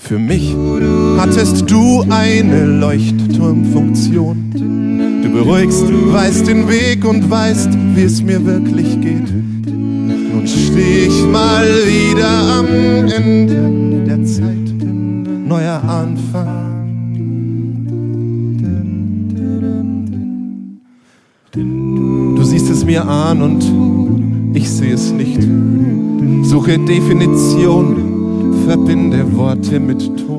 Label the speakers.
Speaker 1: Für mich hattest du eine Leuchtturmfunktion. Du beruhigst, weißt den Weg und weißt, wie es mir wirklich geht. Nun steh ich mal wieder am Ende der Zeit. Neuer Anfang. Du siehst es mir an und ich sehe es nicht. Suche Definition, verbinde Worte mit Ton.